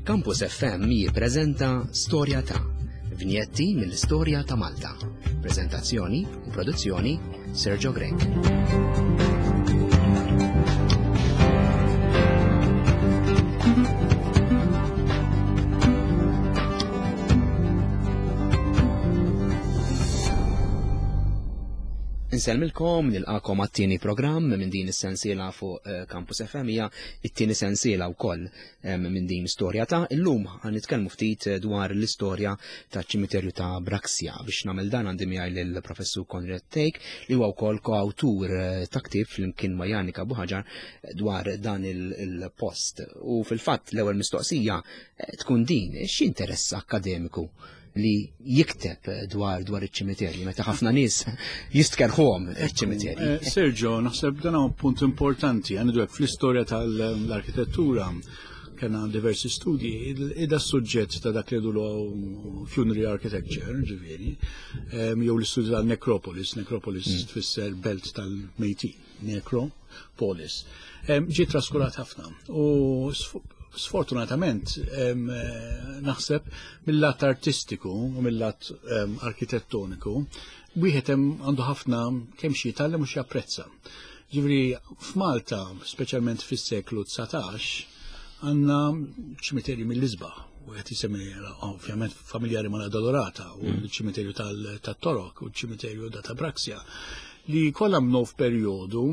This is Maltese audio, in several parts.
Campus FM jippreżenta Storja ta' vinjetti mill-istorja ta' Malta. Preżentazzjoni u produzzjoni Sergio Grek. Nselmilkom nilqakom għat-tieni programm minn din is-sensiela fuq Campus FM hija t-tieni sensiela wkoll minn din storja ta' illum ħanitkellmu ftit dwar l-istorja taċ-ċimiterju ta' Braxja. Biex nagħmel dan għandi miegħi lill-Professur Konrad Tejk li huwa wkoll koawtur ta' ktieb flimkien ma' Janika Buħaġar dwar dan il-post. U fil-fatt l-ewwel mistoqsija tkun din x'interess akademiku li jikteb dwar iċ-ċimiterji meta ħafna nies jistkerħuhom iċ-ċimiterji. Sergio, naħseb dan huwa punt importanti għandu fl-istorja tal-arkitettura kena diversi studji ida suġġett ta' dak li jgħidu funerary architecture, ġifieri, jew l-istudju tal-necropolis, tfisser belt tal-mejtin, necropolis. Ġie traskurat ħafna u sfortunatament naħseb mill-lat artistiku u mill-lat arkitettoniku wieħed għandu ħafna kemm xi jitgħallem u xi japprezza. Ġifieri f'Malta, speċjalment fis-seklu 19, għandna ċimiterji mill-isbaħ u qed jisemmi ovvjament familjari mal-Adolorata u l-ċimiterju tat-Torok u l-ċimiterju ta' Braxja li kollha mnu f'perjodu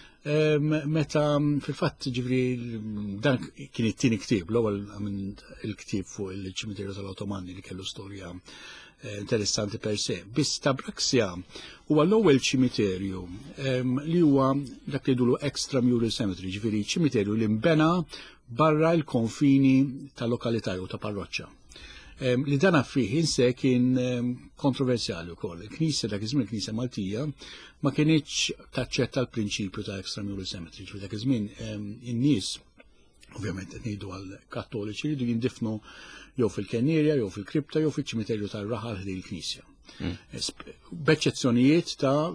meta fil-fatt ġifri dan kien it-tieni ktieb, l-ewwel il-ktieb fuq il-ċimiterju tal-Ottomani li kellu storja interessanti per se. Biss ta' Braxja huwa l-ewwel ċimiterju li huwa dak li jgħidu extramural cemetery, ġifieri ċimiterju li nbena barra l-konfini tal-lokalità jew ta' parroċċa. Li dana fih inse kien kontroversjali wkoll. Il-Knisja dak iż-żmien il-Knisja Maltija ma kienx taċċetta l-prinċipju ta' extramural cemetery. Ġifieri dak iż-żmien in-nies ovvjament qed ngħidu għall-Kattoliċi li jindifnu jew fil-Kenierja, jew fil-Kripta, jew fiċ-ċimiterju tar-Raħal ħdej il-Knisja. B'eċċezzjonijiet ta'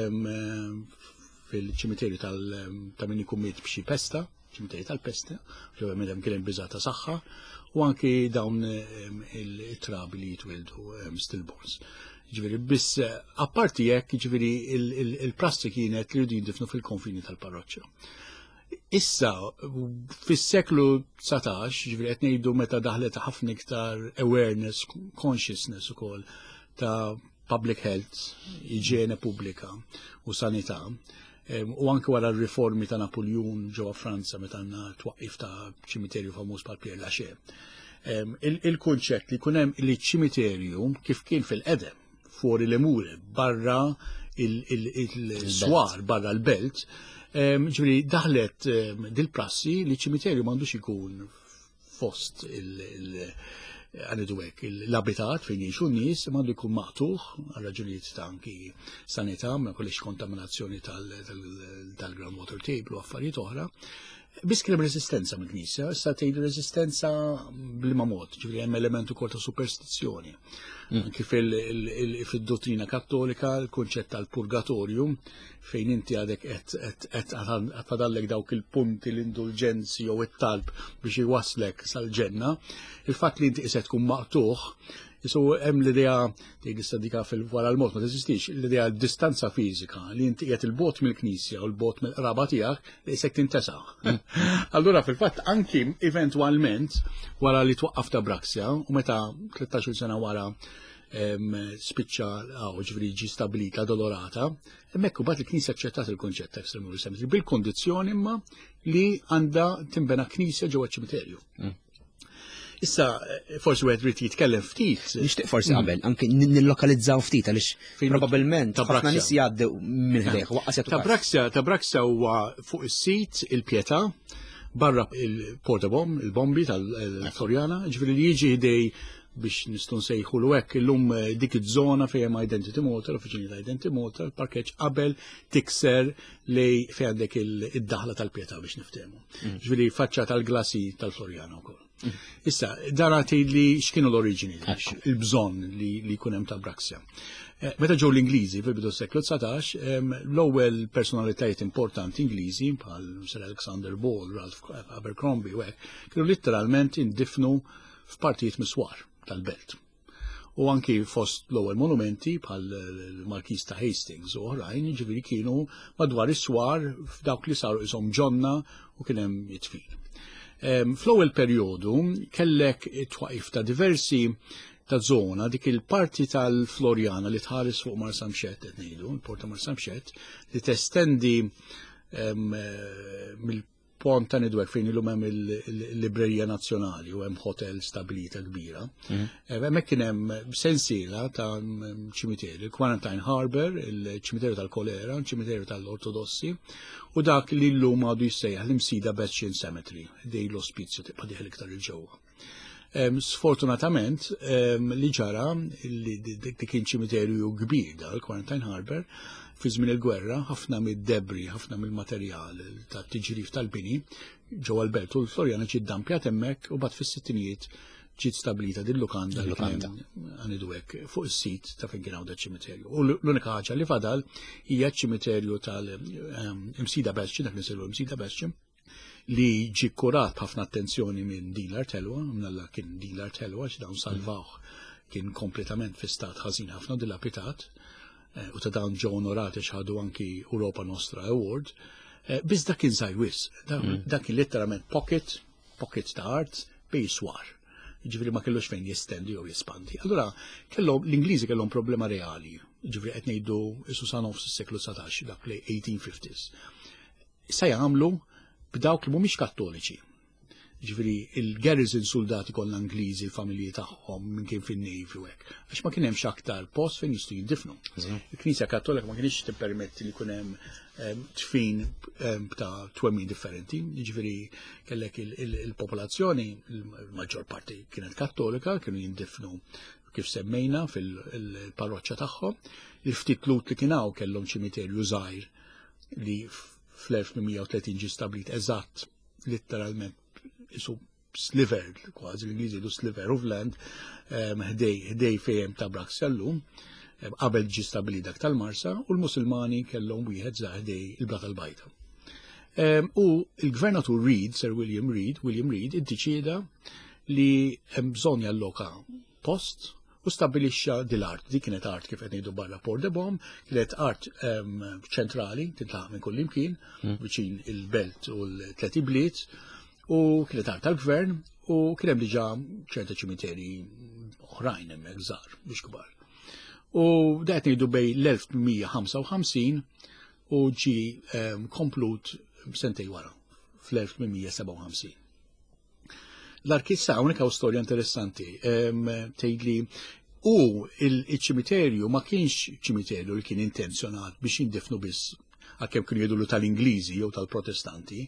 fil-ċimiterju ta' min ikun miet b'xi pesta, ċimiterju tal-pesta, ovvjament hemm kien biża' ta' saħħa, u anki dawn il-trabi li jitwildu stillborns. Ġifieri biss apparti hekk ġifieri il-prassi kienet li jridu jindifnu fil-konfini tal-parroċċa. Issa fis-seklu 19, ġifieri qed ngħidu meta daħlet ħafna iktar awareness, consciousness ukoll ta' public health, iġiene pubblika u sanità. U anke wara r-riformi ta' Napoleon ġewwa Franza meta għandna twaqqif ta' ċimiterju famuż bħal Père Lachaise. Il-kunċett li jkun hemm il-ċimiterju kif kien fil-qedem fuori l-emure barra il-swar barra l-belt, ġifieri daħlet dil-prassi li ċimiterju m'għandux ikun fost l-abitat fejn jiexu n-nies m'għandu jkun maqtuħ għal raġunijiet ta' anki sanità, ma jkollix kontaminazzjoni tal-groundwater table u affarijiet oħra. Biss kien hemm reżistenza mill-Knisja, issa tgħidu reżistenza bl-ma mod, ġifieri hemm element ukoll ta' superstizzjoni. Anki fid-dottrina Kattolika l-kunċett tal-purgatorju fejn inti għadek qed tfadallek dawk il-punti l-indulġenzi jew it-talb biex iwaslek sal-ġenna, il-fatt li inti qiegħed tkun maqtuħ, jisu hemm l-idea tgħid dika wara l-mod ma teżistix, l-idea distanza fiżika li inti qiegħed il-bogħod mill-Knisja u l-bogħod mill-qraba tiegħek li jsek tintesa'. Allura fil-fatt anki eventwalment wara li twaqqaf ta' Braxja u meta 13 sena wara spiċċa ġifieri ġie stabbilita Adolorata, hemmhekk imbagħad il-Knisja aċċettat il-konċett ta' extramural cemetery bil-kondizzjoni imma li għandha tinbena knisja ġewwa ċ-ċimiterju. Issa, forsi wieħed rid jitkellem ftit. Nixtieq forsi qabel, anke nillokalizzaw ftit għaliex probabbilment ħafna nies jgħaddew minn ħdejh waqqas Ta' Braxja huwa fuq is-sit il-Pjetà barra il-Portabom, il-Bombi tal-Torjana, ġifieri li jiġi ħdej biex nistgħu nsejħulu hekk illum dik iż-żona fejn hemm Identity Motor, uffiċini ta' Identity Motor, parkeġġ qabel tikser lej fejn għandek id-daħla tal-Pjetà biex niftehmu. Ġifieri faċċa tal-Glasi tal-Torjana wkoll. Issa, dara tgħidli x'kienu l-oriġini, il-bżonn li jkun hemm ta' Braxja. Meta ġew l-Ingliżi fil-bidu s-seklu 19, l-ewwel personalitajiet importanti Ingliżi bħal Sir Alexander Ball, Ralph Abercrombie u hekk, kienu litteralment indifnu f'partijiet miswar tal-belt. U anki fost l-ewwel monumenti bħal il-Markis ta' Hastings u oħrajn, ġifieri kienu madwar is-swar f'dawk li saru ishom ġonna u kien hemm it-tfil. Fl-ewwel perjodu kellek it-twaqif ta' diversi ta' zona dik il-parti tal-Florjana li tħares fuq Marsamxett qed ngħidu, il-Porta Marsamxett, li testendi mill-pont ta' Nidwek fejn ilhom hemm il-Librerija Nazzjonali u hemm hotel stabilita kbira. Hemmhekk kien hemm sensiela ta' ċimiterju, il-Quarantine Harbour, il-ċimiterju tal-Kolera, il-ċimiterju tal-Ortodossi u dak li llum għadu jissejjaħ l-Imsida Bastion Cemetery, dej l-ospizju tibqa' diħel iktar il-ġewwa. Sfortunatament, li ġara, dik kien ċimiterju kbir dal-Quarantine Harbour, fi żmien il-gwerra, ħafna mid-debri, ħafna mill-materjal ta' tiġrif tal-bini, ġewwa l-belt u l-Florjana ġiet dampjat hemmhekk u bad fis-sittinijiet ġiet stabilita din lukanda li kien għanidu hekk fuq is-sit ta' fejn kien hawn ċimiterju. U l-unika ħaġa li fadal hija ċ-ċimiterju tal-Imsida Bastion, dak nisiru Imsida Bastion, li ġi kurat b'ħafna attenzjoni minn din l-artelwa, minnalla kien din l-artelwa x'dawn salvawh kien kompletament fi stat ħażin ħafna dilapitat u ta' dawn ġew onorati x'ħadu anki Europa Nostra Award. Biss dak kien żgħir wisq, dak kien letteralment pocket ta' art bej swar. Ġifieri ma kellux fejn jestendi jew jespandi. Allura kellhom l-Ingliżi kellhom problema reali. Ġifieri qed ngħidu isu sa nofs is-seklu 19 dak li 1850s. Issa jagħmlu b'dawk li mhumiex Kattoliċi. Ġifieri il-garrison soldati kollha Ingliżi, il-familji tagħhom minn kien fin-Navy u hekk. Għax ma kien hemmx aktar post fejn jistgħu jiddifnu. Il-Knisja Kattolika ma kienx tippermetti li jkun hemm tfin ta' twemmin differenti. Ġifieri kellek il-popolazzjoni, il-maġġor parti kienet Kattolika, kienu jindifnu kif semmejna fil-parroċċa tagħhom. Il-ftit lut li kien hawn kellhom ċimiterju żgħir li fl-1830 ġi stablit eżatt litteralment isu sliver, kważi l-Ingliżi jgħidu sliver of land, ħdej fejn ta' Braxellum, qabel ġi stablit dak tal-Marsa, u l-Musulmani kellhom wieħed żgħar ħdej il-Blat tal-Bajta. U l-Gvernatur Reed, Sir William Reed, iddeċieda li hemm bżonn jalloka post u stabilixxa dil-art. Dik kienet art kif qed ngħidu barra Port de Bom, kienet art ċentrali tintlaħaq minn kull imkien viċin il-belt u l-tlet bliet u kienet art tal-gvern u kien hemm diġà ċerta ċimiteri oħrajn hemmhekk żgħar biex kbar. U da qed ngħidu bejn l-1855 u ġi komplut sentej wara fl-1857. L-arkissa hawnhekk hawn storja interessanti tgħidli u il-ċimiterju ma kienx ċimiterju li kien intenzjonat biex jindifnu biss għalkemm kienu jgħidulu tal-Ingliżi jew tal-Protestanti,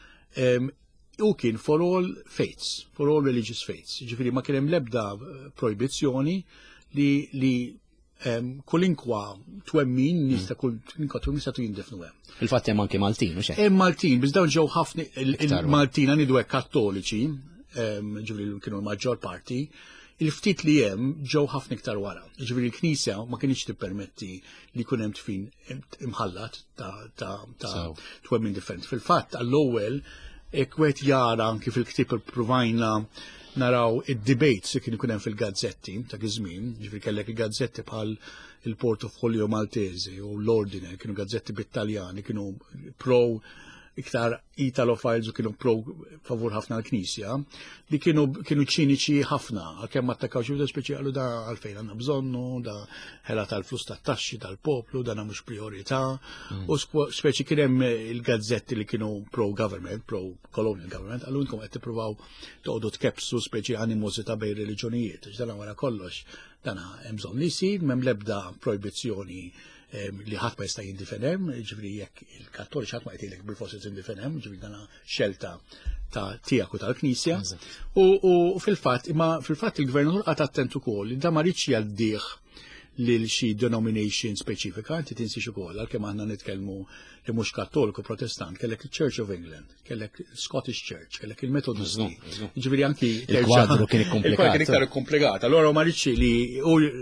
u kien for all faiths, for all religious faiths. Ġifieri ma kien hemm l-ebda projbizzjoni li kullinkwa twemmin nistgħu jindifnu hemm. Il-fatt hemm anke Maltin, mhux hekk? Hemm Maltin, biss dawn ġew ħafna il-Maltin għanidu hekk Kattoliċi, ġifieri kienu l-maġġor parti, il-ftit li hemm ġew ħafna iktar wara. Ġifieri l-Knisja ma kienx tippermetti li jkun hemm tfin imħallat ta' twemmin differenti. Fil-fatt għall-ewwel hekk wieħed jara anki fil-ktieb ipprovajna naraw id-debates li kienu jkun hemm fil-gazzetti ta' żmien, ġifieri kellek il-gazzetti bħal il-Portofolio Maltese u l-Ordine, kienu gazzetti bit-Taljani, kienu pro iktar Italo-files u kienu pro favur ħafna l-Knisja, li kienu ċiniċi ħafna, għalkemm attakkaw xi wieħed speċjali da għalfejn għandna bżonnu, da ħela tal-flus tat-taxxi tal-poplu, da mhux priorità, u speċi kien hemm il-gazzetti li kienu pro-government, pro-colonial government, għallu inkom qed tippruvaw toqgħodu tkebsu speċi animosità bejn reliġjonijiet, dan wara kollox dan hemm bżonn li jsir, m'hemm l-ebda projbizzjoni li ħadd ma jista' jindifenem, ġifieri jekk il-Kattoliċi ħadd ma jgħidilek bil-forsi tindifenem, ġifieri dana xelta ta' tiegħek u tal-Knisja. U fil-fatt il-Gvernatur qatt attent ukoll li da ma rridx jgħaddih lil xi denomination speċifika, inti tinsix ukoll għalkemm aħna nitkellmu li mhux Kattoliku Protestant, kellek il-Church of England, kellek Scottish Church, kellek il-Methodisti. Ġifieri anki il-kwadru kien iktar komplikat. Allora ma rridx li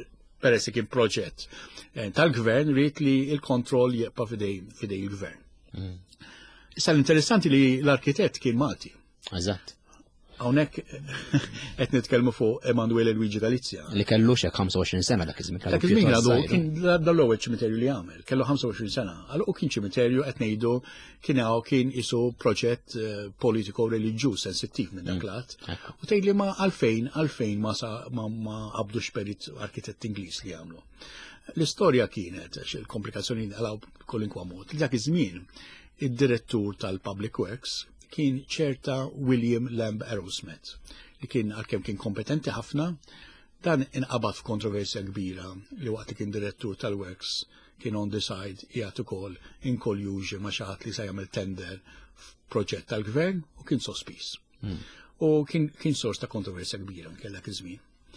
peress kien proġett tal-gvern rrid li l-kontroll jibqa' fidej il-gvern. Issa l-interessanti li l-arkitett kien Malti. Eżatt. Hawnhekk qed nitkellmu fuq Emanuele Luigi Galizia. Li kellu xek 25 sena dak iż-żmien. Dak iż-żmien għadu kien dal-ewwel ċimiterju li għamel, kellu 25 sena. Allura kien ċimiterju qed ngħidu kien isu proġett politiko reliġjuż sensittiv minn dak lat. U tgħidli ma għalfejn ma qabdux perit arkitett Ingliż li għamlu. L-istorja kienet il-komplikazzjoni għalaw kolinkwa mod. Dak iż-żmien id-direttur tal-Public Works kien ċerta William Lamb Arrowsmith li kien għalkemm kien kompetenti ħafna, dan inqabad f'kontroversja kbira li waqt li kien direttur tal-Works kien on the side jgħat ukoll in collusion ma' xi ħadd li se jagħmel tender f'proġett tal-gvern u kien sospiż. U kien sors ta' kontroversja kbira kellek iż-żmien.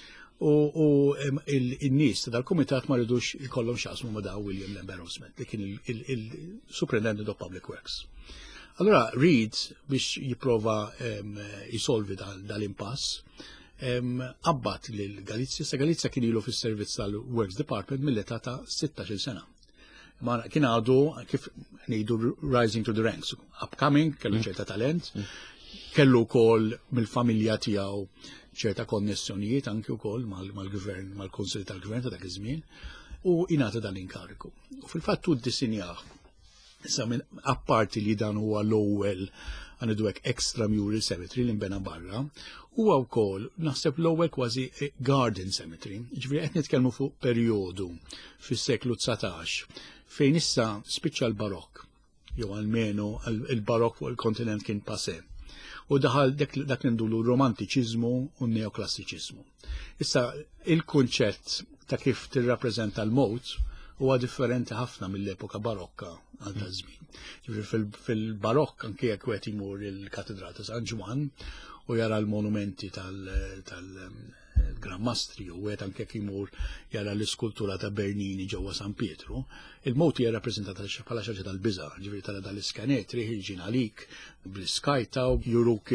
U il-nies tal-kumitat ma rridux ikollhom x'asmu ma' da' William Lamb Arrowsmith li kien il-Superintendent of Public Works. Allora, Reed, biex jiprofa jisolvi dal-impass, abbat l-Galizja. Galizja kien ilu fis-servizz tal-Works Department mill-età ta' 16 sena. Ma kien għadu, kif ngħidu rising to the ranks, upcoming, kellu ċerta talent, kellu wkoll mill-familja tiegħu ċerta konnessjonijiet anke wkoll mal-gvern, mal-Kunsill tal-Gvern ta' dak iż-żmien, u ingħata dan-inkariku. U fil-fatt ddisinjah. Issa minn apparti li dan huwa l-ewwel għandu hekk extramural cemetery li nbena barra, huwa wkoll naħseb l-ewwel kważi garden cemetery. Ġifieri qed nitkellmu fuq perjodu fis-seklu 19 fejn issa spiċċa l-barokk, jew almenu il-barokk fuq il-kontinent kien passé. U daħal dak li ndulu romantiċiżmu u neoklassiċiżmu. Issa il-kunċett ta' kif tirrappreżenta l-mowt huwa differenti ħafna mill-epoka barokka għal ta' żmien. Ġifieri fil-barokk anke jekk wieħed imur il-Katedral ta' San Ġwan u jara l-monumenti tal-Gran Mastri u wieħed anke jekk imur jara l-iskultura ta' Bernini ġewwa San Pietru, il-mowt hija rappreżentata bħala xi ħaġa tal-biża', ġifieri tara dal-iskanetri ħirġin għalik bl-iskajta u juruk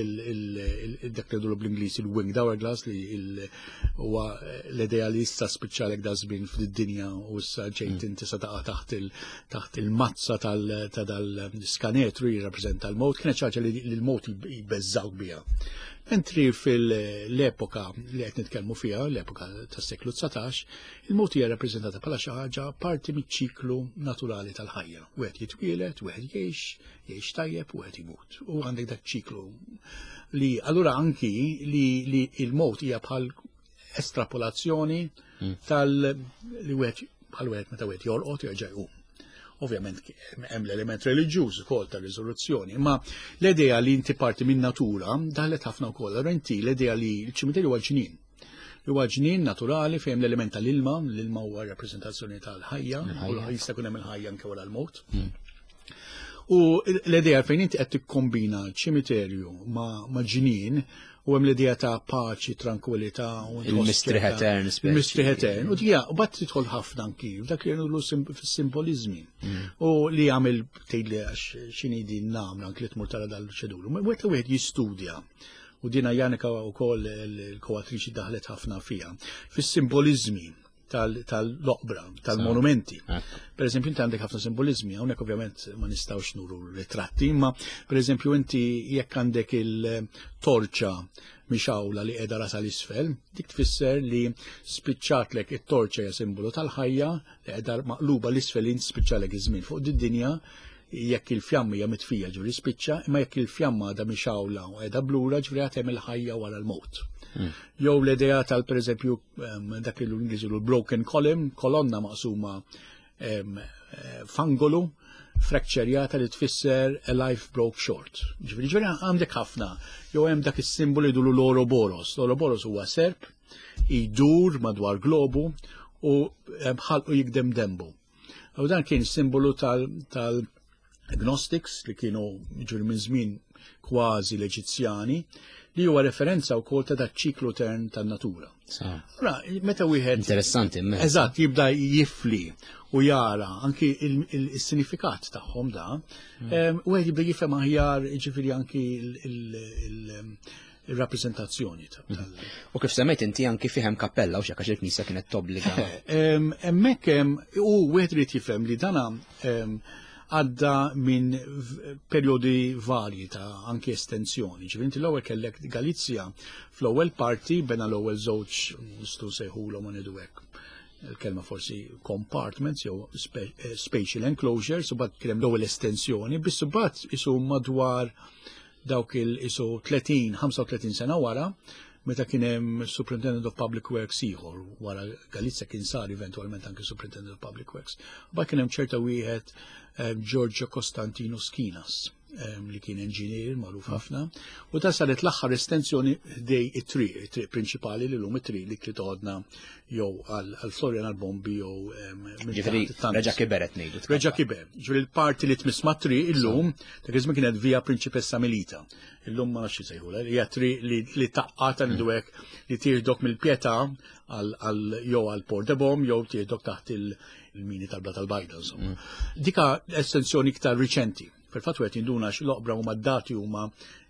dak li bl-Ingliż il-winged hourglass li huwa l-idealista speċjalek da żmien fid-dinja u issa ġejt inti sa taqa' taħt il-mazza ta' dal-iskanetru jirrappreżenta l-mowt, kienet xi ħaġa li l-mowt jbeżżawk biha. Mentri fil-epoka li qed nitkellmu fiha, l-epoka tas-seklu 19, il-mowt hija rappreżentata bħala xi ħaġa parti miċ-ċiklu naturali tal-ħajja. Wieħed jitwieled, wieħed jgħix tajjeb u wieħed imut. U għandek dak ċiklu li allura anki li il-mowt hija bħal estrapolazzjoni li wieħed bħal wieħed meta wieħed jorqod jerġa' jqum. Ovvjament hemm l-element reliġjuż ukoll ta' riżoluzzjoni, imma l-idea li inti parti minn natura daħlet ħafna wkoll. Renti l-idea li l-ċimiterju huwa ġnien. Huwa ġnien naturali fejn l-element tal-ilma, l-ilma huwa rappreżentazzjoni tal-ħajja, u jista' jkun hemm il-ħajja anke wara l-mowt. U l-idea fejn inti qed tikkombina ċimiterju ma' ġnien u hemm l-idea ta' paċi, tranquillità u il-mystery etern. Il-mystery etern. U dija, u bat tidħol ħafna anki, dak li jgħidu fis-simbolizmi. U li għamil tgħidli għax x'inhi din namra anki li tmur tara dal-ċeduru. Ma wieħed jistudja. U dina Janika wkoll il-koatriċi daħlet ħafna fiha. Fis-simbolizmi tal-loqbra, tal-monumenti. Per eżempju, inti għandek ħafna simbolizmi, hawnhekk ovvjament ma nistgħux nuru ritratti, imma per eżempju inti jekk għandek il-torċa mixawla li qiegħda rasa l-isfel, dik tfisser li spiċċatlek it-torċa hija simbolu tal-ħajja li qiegħda maqluba l-isfel li spiċċalek iż-żmien fuq din-dinja jekk il-fjamma hija mitfija ġifieri spiċċa, imma jekk il-fjamma għadha mixawla u qiegħda blura ġifieri għad hemm il-ħajja wara l-mowt. Jew l-idea pereżempju dak li l-Ingliżi broken column, kolonna maqsuma fangolu, frakċerjata li tfisser a life broke short. Ġifieri għandek ħafna, jew hemm dak is-simbolu jidulu l-Ouroboros. L-Ouroboros huwa serp, jdur madwar globu u ħalqu jikdem dembu. U dan kien simbolu tal-Gnostics li kienu ġuri minn żmien kważi l-Eġizzjani, li huwa referenza wkoll ta' dak ċiklu tern tan-natura. Meta wieħed interessanti, eżatt, jibda jifli u jara anki il-sinifikat tagħhom da, u għed jibda jifhem aħjar ġifieri anki il-rappresentazzjoni U kif semmejt inti anki fihem kappella u xekk il-Knisja kienet tobbliga. Hemmhekk u wieħed irid jifhem li dana għadda minn periodi varji ta' anki estensjoni. Ġifieri inti l-ewwel kellek Galizja fl-ewwel parti bena l-ewwel żewġ nistgħu sejħulhom ma nidu hekk. Il-kelma forsi compartments jew spatial enclosures u bad kien hemm l-ewwel estensjoni, biss bad isu madwar dawk il-isu 35 sena wara, meta kien hemm Superintendent of Public Works ieħor wara Galizja kien sar eventwalment anke Superintendent of Public Works. Bad kien hemm ċerta wieħed Giorgio Costantino Skinas li kien inġinier magħruf ħafna, u ta' saret l-aħħar estensjoni dej it-triq prinċipali li l-lum it-triq li klitodna jew għal Florian Arbombi jew Reġa Kiberet ngħidu. Reġa Kiber. Ġifieri l-parti li tmiss ma' triq illum dak iż kienet via Principessa Melita. Illum ma nafx jsejħula, hija triq li taqqata nidu hekk li tieħdok mill-Pjetà jew għal Port de Bom jew tieħdok taħt il-mini tal-Bla tal-Bajda insomma. Dika estensjoni iktar riċenti. Fil-fatt wieħed jinduna l-oqbra huma d-dati huma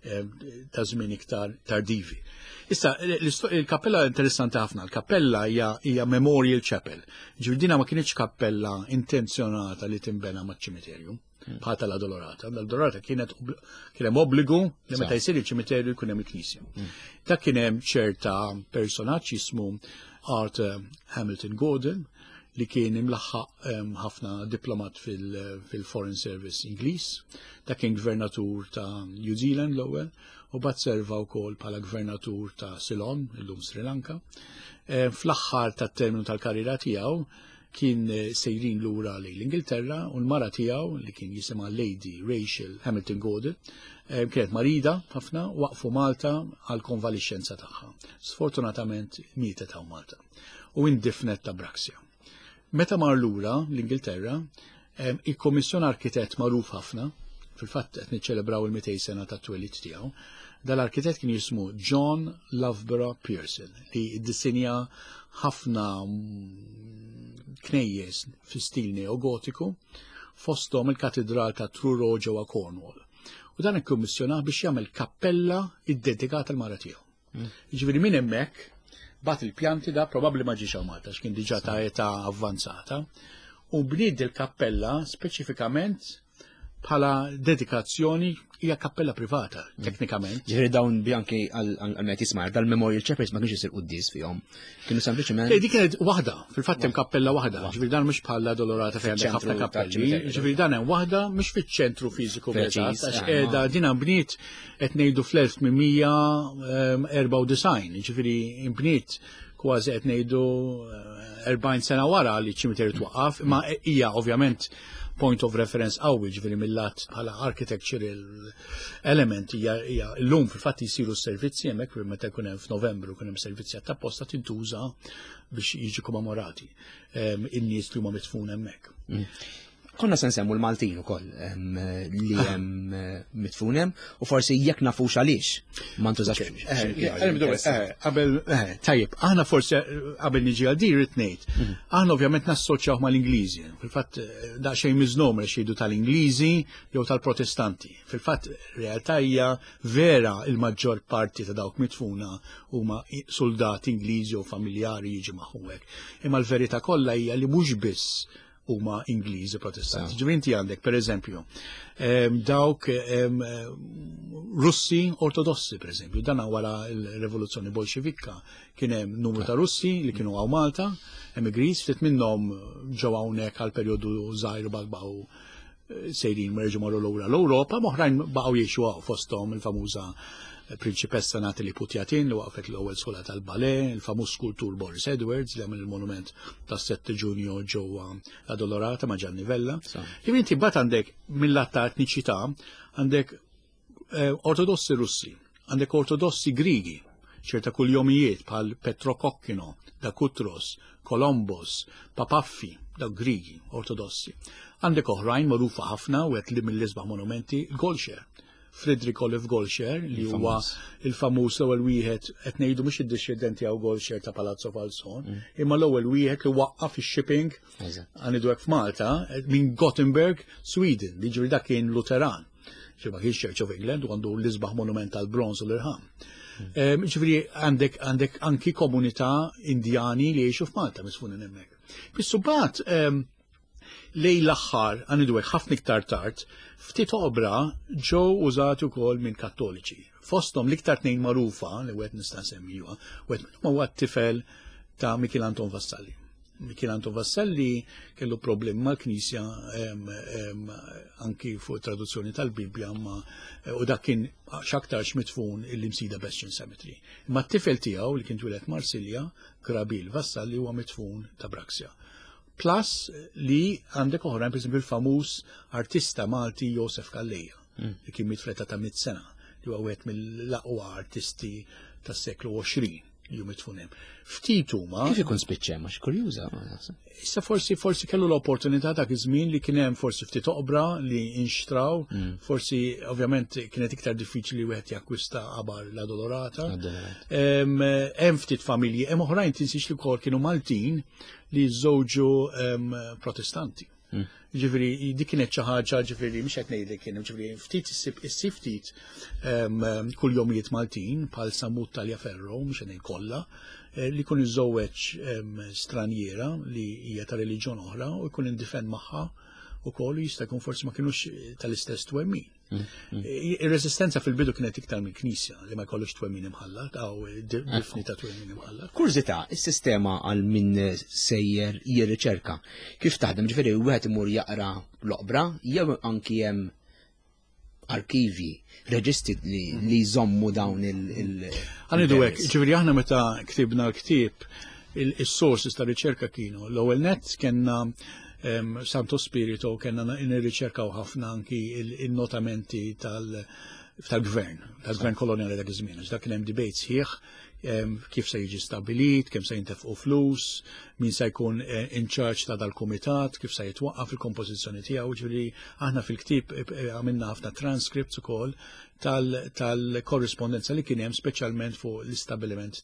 ta' żmien iktar tardivi. Issa, il-kappella interessanti ħafna. Il-kappella hija Memorial Chapel. Ġifieri ma kienx kappella intenzjonata li tinbena maċ-ċimiterju bħal tal-Adolorata. L-Adolorata kien hemm obbligu li meta jsir il-ċimiterju jkun hemm il-Knisja. Dak kien hemm ċerta personaġġ jismu Arthur Hamilton Gordon li kien imlaħħaq ħafna diplomat fil-Foreign Service Ingliż, ta' kien gvernatur ta' New Zealand l-ewwel, u bad serva wkoll bħala gvernatur ta' Ceylon, illum Sri Lanka. Fl-aħħar tat-terminu tal-karriera tiegħu kien sejrin lura lejn l-Ingilterra u l-mara tiegħu li kien jisimha Lady Rachel Hamilton Gordon kienet marida ħafna waqfu Malta għal konvalixxenza tagħha. Sfortunatament mietet hawn Malta u indifnet ta' Braxia. Meta mar lura l-Ingilterra, il-Kommissjon Arkitett magħruf ħafna, fil-fatt qed niċċelebraw il-200 sena tat-twelid tiegħu, dal-arkitett kien jismu John Loughborough Pearson li ddisinja ħafna knejjes fi stil neogotiku fosthom il-katedral ta' Truro ġewwa Cornwall. U dan ikkommissjonah biex jagħmel kappella iddedikata l-mara tiegħu. Jiġifieri minn hemmhekk bat il-pjanti da probabbli ma ġiex hawn Malta x'kien diġà ta' età avvanzata u bnied il-kappella speċifikament bħala dedikazzjoni hija kappella privata teknikament. Ġifieri dawn bjanki għal-met jismar dal-Memorial Chapels ma kienx isir qudies fihom. Kienu sempliċement. Dik kienet waħda, fil-fatt hemm kappella waħda, ġifieri dan mhux bħal Adolorata fejn hemm ħafna kappelli, ġifieri dan hemm waħda mhux fiċ-ċentru fiżiku għax qiegħda din bniet qed ngħidu fl-1894, ġifieri imbniet kważi qed ngħidu 40 sena wara li ċ-ċimiterju twaqqaf, imma hija ovvjament point of reference qawwi ġifieri mill-lat bħala architectural element hija llum fil-fatt jisiru s-servizzi hemmhekk meta jkun hemm f'Novembru jkun hemm servizzi apposta tintuża biex jiġu kommemorati in-nies li huma mitfun hemmhekk. Konna se nsemmu l-Maltin ukoll li hemm mitfun hemm u forsi jekk nafux għaliex ma ntużax. Qabel tajjeb, aħna forsi qabel niġi għal din rid ngħid. Aħna ovvjament nassoċjaw mal-Ingliżi. Fil-fatt daqsxejn miżnom li xejdu tal-Ingliżi jew tal-Protestanti. Fil-fatt realtà hija vera il-maġġor parti ta' dawk mitfuna huma soldati Ingliżi u familjari jiġi magħhom hekk. Imma l-verità kollha hija li mhux biss huma Ingliżi Protestanti. Ġifieri inti għandek pereżempju dawk Russi Ortodossi pereżempju, dan wara l-Rivoluzzjoni Bolxevika kien hemm numru ta' Russi li kienu għaw Malta, emigris, ftit minnhom ġew hawnhekk għal perjodu żgħir baqgħu sejrin merġu marru lura l-Ewropa, oħrajn baqgħu jgħixu għaw fosthom il-famuża Prinċipessa Natalie Putjatin li waqfet l-ewwel skola tal-ballet, il-famuż skultur Boris Edwards li għamel il-monument tas-7 Ġunju ġewwa Adolorata ma' Gianni Vella. Kif inti mbagħad għandek mill-lat ta' etniċità għandek Ortodossi Russi, għandek Ortodossi Grigi, ċerta kuljomijiet bħal Petro Kokkino, Dakutros, Kolombos, Papaffi, dak Grigi, Ortodossi. Għandek oħrajn magħrufa ħafna u qed li mill-isbaħ monumenti Golxer. Friedrich Olive Golxer li huwa il-famuż l-ewwel wieħed qed ngħidu mhux id-disċedenti għaw Golxer ta' Palazzo Falzon, imma l-ewwel wieħed li waqqaf ix-shipping għanidu hekk f'Malta minn Gothenburg, Sweden, li ġifieri dak kien Luteran. ġiba His Church of England, u għandu l-isbaħ monument tal-bronz u l-irħam. Ġifiri għandek anki komunità indjani li jiexu f'Malta misfunin hemmhekk. Bis-subbat lej l-aħħar għanidwek ħafna iktar tard, ftit oqbra ġew użati wkoll minn Kattoliċi. Fosthom l-iktar tnejn magħrufa li wieħed nista' nsemmihom, wieħed minnhom huwa t-tifel ta' Michel Anton Vassalli. Michel Anton Vassalli kellu problemi mal-Knisja anki fuq traduzzjoni tal-Bibja u dak kien x'aktarx mitfun il-imsida Bastion Cemetery. Imma t-tifel tiegħu li kien twilet Marsilja, Grabil Vassalli huwa mitfun ta' Braxja. Plus li għandek oħrajn pereżempju il-famuż artista Malti Josef Kalleja li kien mitfletta ta' 100 sena li huwa wieħed mill-aqwa artisti tas-seklu 20 li hu mitfun hemm. Ftit huma. Kif ikun spiċċa ma kurjuża. Issa forsi kellu l-opportunità dak iż-żmien li kien hemm forsi ftit oqbra li inxtraw, forsi ovvjament kienet iktar diffiċli wieħed jakkwista qabar la Dolorata. Hemm ftit familji, hemm oħrajn tinsix li wkoll kienu Maltin li żżewġu Protestanti. Ġifiri, dik kienet xi ħaġa ġifiri mhux qed ngħidlek kien ġifiri ftit issib ftit kull jomijiet Maltin bħal Samut Taljaferro mhux qed ngħid kollha li jkun iżżewweġ stranjera li hija ta' reliġjon oħra u jkun indifend magħha wkoll jista' jkun forsi ma kinux tal-istess twemmin. Ir-resistenza fil-bidu kienet iktar mill-Knisja li ma jkollux twemmin imħallat aw difni ta' twemmin imħallat. Kurzità, is-sistema għal min sejjer jirriċerka. Kif taħdem ġifieri wieħed imur jaqra l-oqbra jew anki hemm arkivi, reġistri li jżommu dawn il- Ħanidu hekk, ġifieri aħna meta ktibna l-ktieb is-sources ta' riċerka kienu l-ewwel nett kellna Santo Spirito kena nirriċerkaw ħafna anki il-notamenti tal-gvern koloniali dak iż-żmien. Dak kien hemm debates sħiħ kif se jiġi stabilit, kemm se jintefqu flus, min se jkun in charge ta' dal-kumitat, kif se jitwaqqaf il-kompożizzjoni tiegħu, ġifieri aħna fil-ktieb għamilna ħafna transcripts ukoll tal-korrespondenza li kien hemm speċjalment fuq l-istabiliment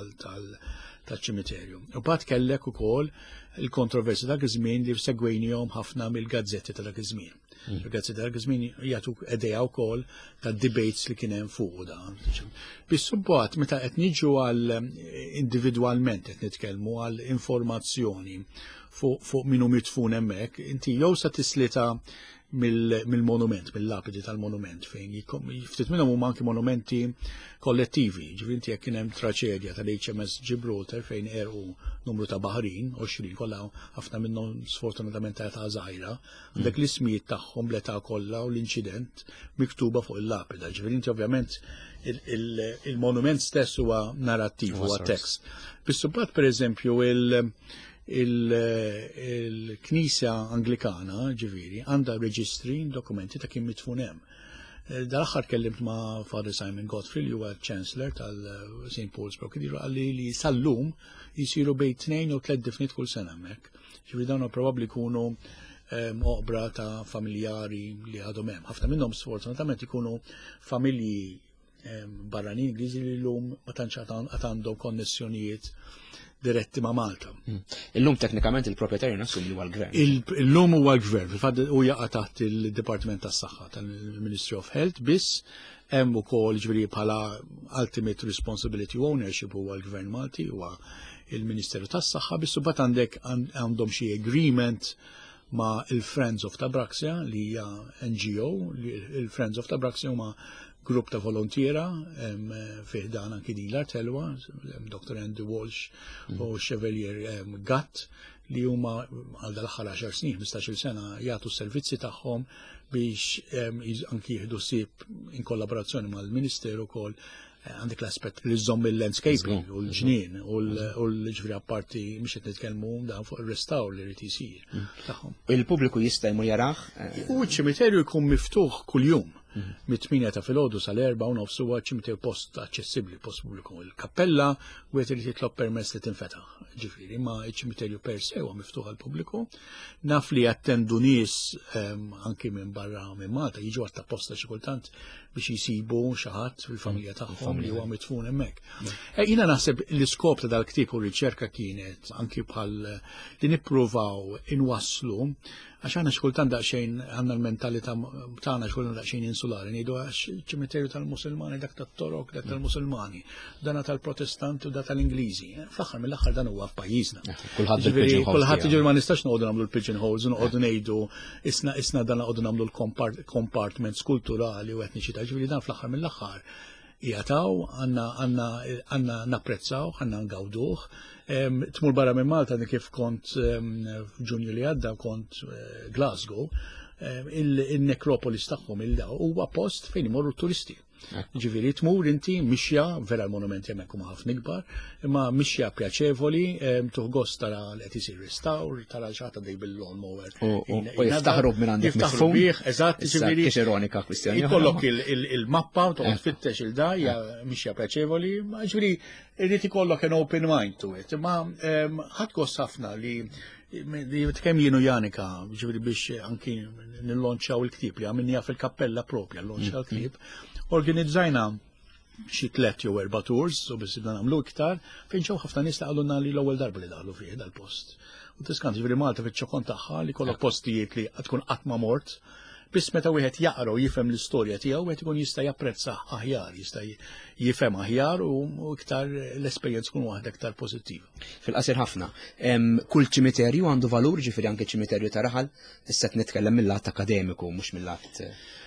tal-ċimiterju. U bat kellek ukoll il-kontroversi dak iż-żmien li segwejnihom ħafna mill-gazzetti ta' dak iż-żmien. Il-gazzetti ta' dak iż-żmien jagħtuk idea wkoll tad-debates li kien hemm fuq dan. Bis-subbat meta qed niġu għal individwalment qed nitkellmu għal informazzjoni fuq min hu mitfun hemmhekk, inti jew sa tislita mill-monument, mill-lapidi tal-monument fejn ftit minnhom huma anki monumenti kollettivi, ġifieri inti jekk kien hemm traċedja tal-HMS Gibraltar fejn erqu numru ta' baħrin, 20 kollha ħafna minnhom sfortunatament ta' żgħira, għandek l-ismijiet tagħhom bl-età kollha u l-inċident miktuba fuq il-lapida. Ġifieri inti ovvjament il-monument stess huwa narrattiv, huwa tekst. Bis-subbat pereżempju il-Knisja Anglikana ġifieri għandha reġistri dokumenti ta' kien mitfun hemm. Dal-aħħar kellimt ma' Father Simon Godfrey li huwa Chancellor tal-St. Paul's Cathedral għalli li sal-lum jisiru bejn 2 u 3 difniet kull sena hemmhekk. Ġifieri dawn probabli jkunu oqbra ta' familjari li għadhom hemm. Ħafna minnhom sfortunatament ikunu familji barranin Ingliżi li llum ma tantx għandhom konnessjonijiet diretti ma' Malta. Illum teknikament il-proprjetarju nassum li huwa l-gvern. Illum huwa l-gvern, fil-fatt u jaqa' taħt il-Dipartiment tas-Saħħa tal-Ministry of Health biss hemm ukoll ġifieri bħala ultimate responsibility u ownership huwa l-Gvern Malti huwa il-Ministeru tas-Saħħa biss imbagħad għandhom xi agreement ma' il-Friends of Tabraxia li hija NGO, il-Friends of Tabraxia huma grupp ta' volontiera fih dan anki din l-artelwa, Dr. Andy Walsh u Chevalier Gatt li huma għal dal-aħħar 10 snin, 15-il sena jagħtu s-servizzi tagħhom biex anki jieħdu sib in kollaborazzjoni mal-Ministeru wkoll għandek l-aspett li żomm il-landscaping u l-ġnien u l-ġifieri apparti mhux qed nitkellmu dan fuq ir-restawr li rid isir tagħhom. Il-pubbliku jista' jmur jarah? U ċ-ċimiterju jkun miftuħ kuljum. Mit-8 ta' filgħodu sal-4 u nofs huwa ċimiterju post aċċessibbli, post pubbliku. Il-kappella wieħed irid jitlob permess li tinfetaħ. Ġifieri ma ċ-ċimiterju per se huwa miftuħ għall-pubbliku. Naf li jattendu nies anki minn barra minn Malta jiġu għatta posta xi kultant biex jisibu xi ħadd fil-familja tagħhom li huwa mitfun hemmhekk. Jiena naħseb l-iskop ta' dal-ktieb u r-riċerka kienet anki bħal li nippruvaw inwasslu għax għandna xkultant daqsxejn għandna l-mentalità tagħna xkultant daqsxejn insulari ngħidu għax ċimiterju tal-Musulmani dak tat-Torok, dak tal-Musulmani, dana tal-Protestanti u dak tal-Ingliżi. Fl-aħħar mill-aħħar dan huwa f'pajjiżna. Kulħadd jiġifieri ma nistax noqogħdu nagħmlu l-pigeon holes u noqogħdu ngħidu isna dan noqogħdu nagħmlu l-compartments kulturali u etniċi ta' ġifieri dan fl-aħħar mill-aħħar jgħataw għandna napprezzaw, għandna ngawduh. Tmur barra minn Malta kif kont f'Ġunju li għadda kont Glasgow, il-nekropolis tagħhom huwa post fejn imorru turisti. Ġifieri tmur inti mixja vera l-monumenti hemmhekk huma ħafna ikbar, imma mixja pjaċevoli, tuħ gost tara li qed isir restawr, tara xi ħadd dej bil-lawn mower. U jiftaħru minn għandek mifhum. Eżatt, ġifieri. Kiex ironika kwistjoni. Ikollok il-mappa u toqgħod tfittex il-da hija mixja pjaċevoli, ma ġifieri irid ikollok an open mind to it. Imma ħadd gost ħafna li kemm jienu Janika, ġifieri biex anki nillonċaw il-ktieb li għamilniha fil-kappella propja l-lonċa l-ktieb. Organizzajna xi 3 jew 4 tours, u biss dan nagħmlu iktar, fejn ġew ħafna nies għalunna li l-ewwel darba li daħlu fih dal-post. U tiskant ġifieri Malta fiċ-ċokon tagħha li kollok postijiet li qed tkun qatt ma mort, biss meta wieħed jaqra u jifhem l-istorja tiegħu wieħed ikun jista' japprezza aħjar, jista' jifhem aħjar u iktar l-esperjenza tkun waħda iktar pożittiva. Fil-qasir ħafna. Kull ċimiterju għandu valur, ġifieri anke ċimiterju ta' Raħal, issa qed nitkellem mill-lat akademiku mhux mill-lat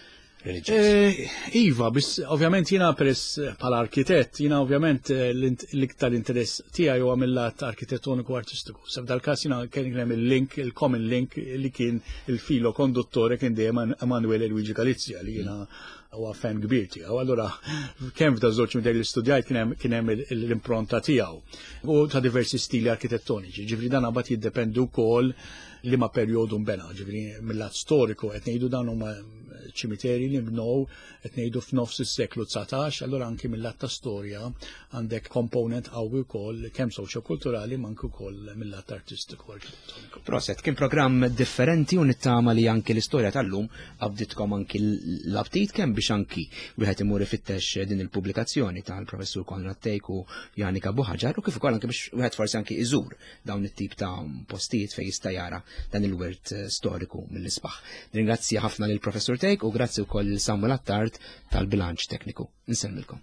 Iva, biss ovvjament jiena peress bħala arkitett, jiena ovvjament l-iktar interess tiegħi huwa mill-lat arkitettoniku artistiku. Sab dal-każ jiena kien hemm il-link, il-common link li kien il-filo konduttore kien dejjem Emanuele Luigi Galizia li jiena huwa fan kbir tiegħu. Allura kemm f'da żewġ midej li studjajt kien hemm l-impronta tiegħu u ta' diversi stili arkitettoniċi. Ġifri dan abad jiddependi wkoll li ma perjodu mbena, ġifri mill-lat storiku qed ngħidu dan huma ċimiteri li mbnew qed ngħidu f'nofs is-seklu 19, allura anke mill-lat ta' storja għandek komponent qawwi wkoll kemm soċjokulturali ma anke wkoll mill-lat artistiku arkitettoniku. Proset, kien programm differenti u nittama li anke l-istorja tal-lum qabditkom anke l-aptit kemm biex anki wieħed imur ifittex din il-pubblikazzjoni tal-Professur Konrad Tejk u Janika Buħaġar u kif ukoll anke biex wieħed forsi anke iżur dawn it-tip ta' postijiet fejn jista' jara dan il-wirt storiku mill-isbaħ. Ringrazzja ħafna lil Professur Tejk u grazzi wkoll lil Samuel Attard tal-bilanċ tekniku. Nsemmilkom.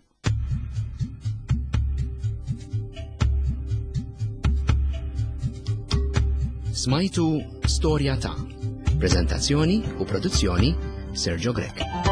Smajtu Storja ta' Prezentazzjoni u produzzjoni Sergio Grek.